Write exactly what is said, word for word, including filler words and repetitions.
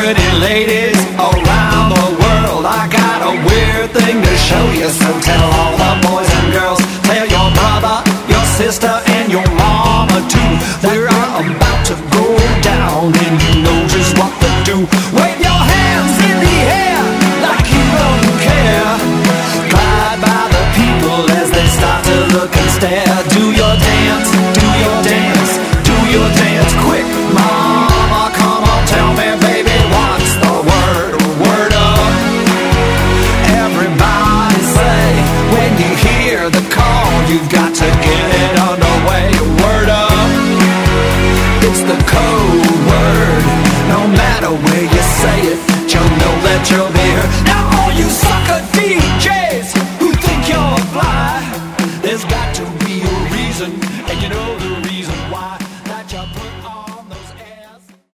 pretty ladies around the world. I got a weird thing to show you, so tell all the boys and girls. Tell your brother, your sister, and your mama too. We're about to go down, and you know just what to do. Wave your hands in the air like you don't care. Glide by the people as they start to look and stare. Do your dance, do your dance, do your dance quick, mama. Come on, tell me, baby, what's the word? Word up. Everybody say, when you hear the call, you've got to get it underway. Word up. It's the code word. No matter where you say.